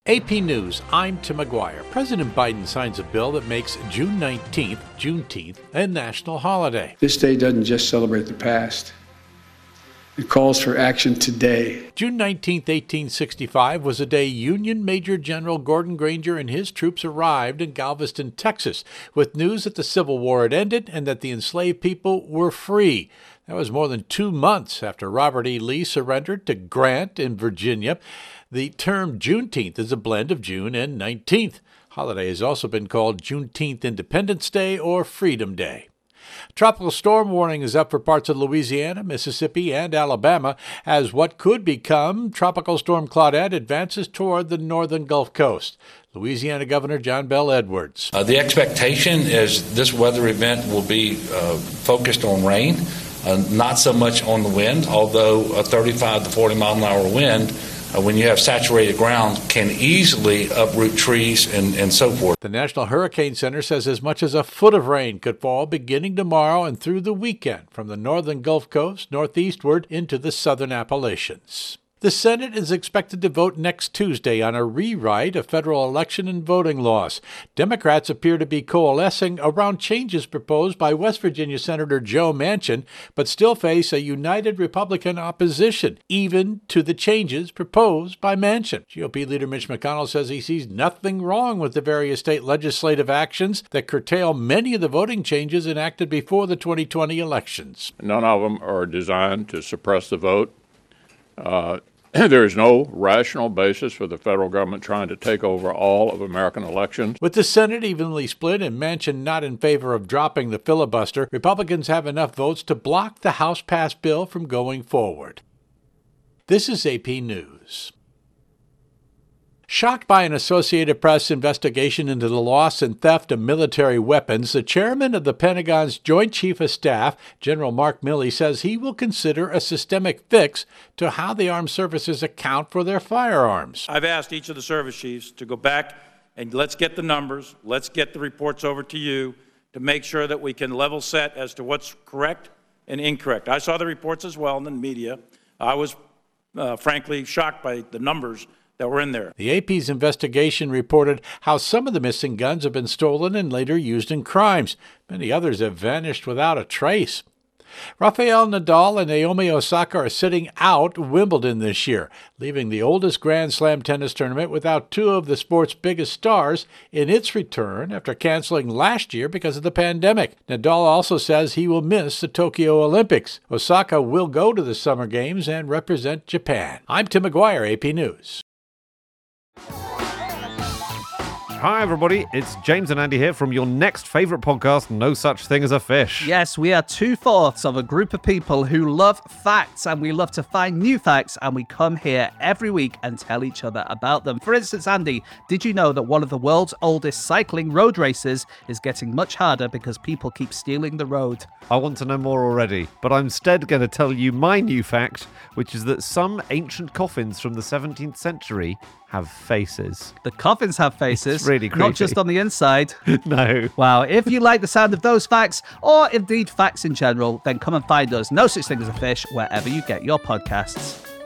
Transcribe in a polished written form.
AP News, I'm Tim McGuire. President Biden signs a bill that makes June 19th, Juneteenth, a national holiday. This day doesn't just celebrate the past. It calls for action today. June 19, 1865 was a day Union Major General Gordon Granger and his troops arrived in Galveston, Texas, with news that the Civil War had ended and that the enslaved people were free. That was more than 2 months after Robert E. Lee surrendered to Grant in Virginia. The term Juneteenth is a blend of June and 19th. Holiday has also been called Juneteenth Independence Day or Freedom Day. Tropical storm warning is up for parts of Louisiana, Mississippi, and Alabama as what could become Tropical Storm Claudette advances toward the northern Gulf Coast. Louisiana Governor John Bel Edwards. The expectation is this weather event will be focused on rain, not so much on the wind, although a 35 to 40 mile an hour wind when you have saturated ground, can easily uproot trees and so forth. The National Hurricane Center says as much as a foot of rain could fall beginning tomorrow and through the weekend from the northern Gulf Coast northeastward into the southern Appalachians. The Senate is expected to vote next Tuesday on a rewrite of federal election and voting laws. Democrats appear to be coalescing around changes proposed by West Virginia Senator Joe Manchin, but still face a united Republican opposition, even to the changes proposed by Manchin. GOP leader Mitch McConnell says he sees nothing wrong with the various state legislative actions that curtail many of the voting changes enacted before the 2020 elections. None of them are designed to suppress the vote. There is no rational basis for the federal government trying to take over all of American elections. With the Senate evenly split and Manchin not in favor of dropping the filibuster, Republicans have enough votes to block the House-passed bill from going forward. This is AP News. Shocked by an Associated Press investigation into the loss and theft of military weapons, the chairman of the Pentagon's Joint Chief of Staff, General Mark Milley, says he will consider a systemic fix to how the armed services account for their firearms. I've asked each of the service chiefs to go back and let's get the numbers, let's get the reports over to you to make sure that we can level set as to what's correct and incorrect. I saw the reports as well in the media. I was frankly shocked by the numbers that were in there. The AP's investigation reported how some of the missing guns have been stolen and later used in crimes. Many others have vanished without a trace. Rafael Nadal and Naomi Osaka are sitting out Wimbledon this year, leaving the oldest Grand Slam tennis tournament without two of the sport's biggest stars in its return after canceling last year because of the pandemic. Nadal also says he will miss the Tokyo Olympics. Osaka will go to the Summer Games and represent Japan. I'm Tim McGuire, AP News. Hi everybody, it's James and Andy here from your next favourite podcast, No Such Thing as a Fish. Yes, we are 2/4 of a group of people who love facts, and we love to find new facts, and we come here every week and tell each other about them. For instance, Andy, did you know that one of the world's oldest cycling road races is getting much harder because people keep stealing the road? I want to know more already, but I'm instead going to tell you my new fact, which is that some ancient coffins from the 17th century have faces. The coffins have faces. It's really creepy. Not just on the inside. No. Wow. If you like the sound of those facts, or indeed facts in general, then come and find us, No Such Thing as a Fish, wherever you get your podcasts.